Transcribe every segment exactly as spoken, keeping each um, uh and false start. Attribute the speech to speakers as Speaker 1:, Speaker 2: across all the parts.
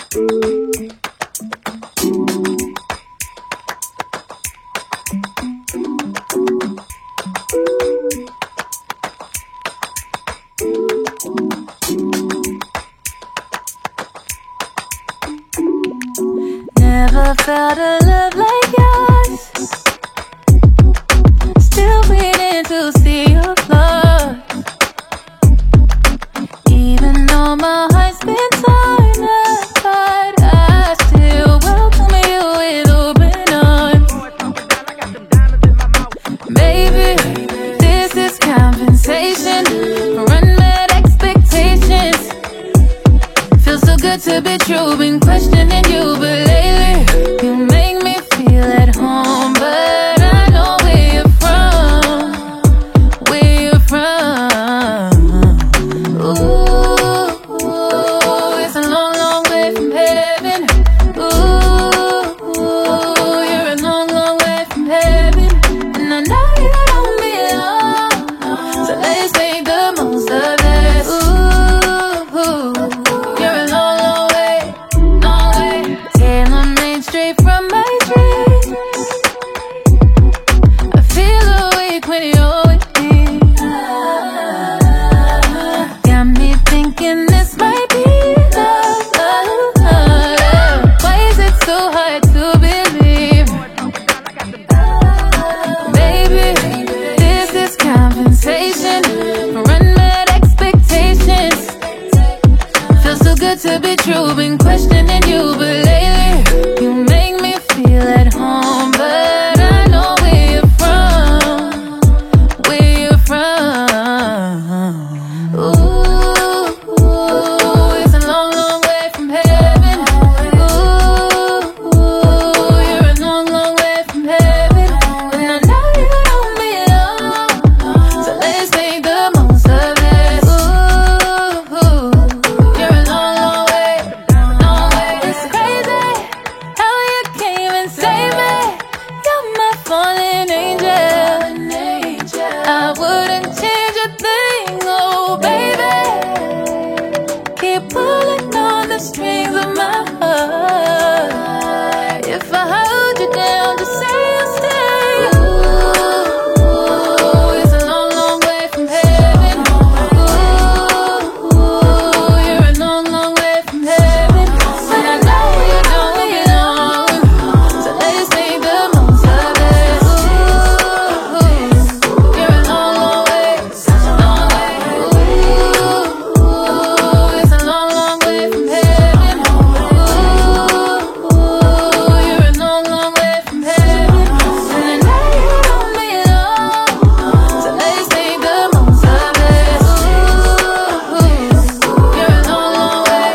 Speaker 1: Never felt a love like yours. Still waiting to see your flaws. Even though my heart's been torn apart, I still welcome you with open arms. Baby, this is compensation for unmet expectations. Feels so good to be true, been questioning you, but lately you make me feel at home. But I know where you're from, where you're from. Ooh, it's a long, long way from heaven. Ooh, you're a long, long way from heaven. And I know you don't belong, so let's make the most of this. Ooh, you're a long, long way, long way. Tailor-made straight from my dreams. I feel awake when you're with me. Got me thinking this might be love, love, love. Why is it so hard to believe? Baby, this is compensation for unmet expectations. Feels so good to be true, been questioning you, but lately you make me feel at home. But I know where you're from, where you're from. Ooh, it's a long, long way from heaven. Ooh, you're a long, long way from heaven. And I know you don't belong, so let's make the most of it. Ooh, you're a long, long way, long way. It's crazy how you came and saved me. You're my fallen angel. I wouldn't change a thing, oh baby. Keep pulling on the strings of my heart. If I hold you down, just say you'll stay. Ooh, it's a long, long way from heaven. Ooh, you're a long, long way from heaven. And I know you don't belong, so let's make the most of it. Ooh, you're a long, long way, long way. Ooh, it's a long, long way from heaven. Ooh, you're a long, long way from heaven. And I know you don't belong, so let's make the most of it. Ooh, you're a long, long way,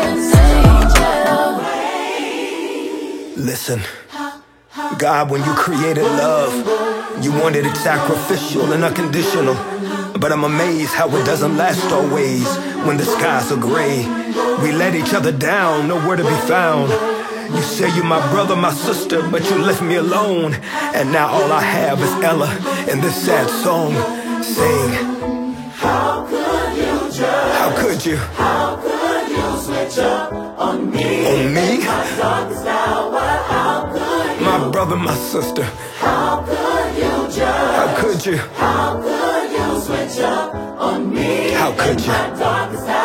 Speaker 1: angel.
Speaker 2: Listen, God, when you created love, you wanted it sacrificial and unconditional. But I'm amazed how it doesn't last always when the skies are gray. We let each other down, nowhere to be found. You say you're my brother, my sister, but you left me alone. And now all I have is Ella and this sad song. Sing. How could you judge? How could you? How could you switch up on me? On me? My darkest hour, how could you? My brother, my sister. How could you judge? How could you? How could you switch up on me? How could you? My darkest hour.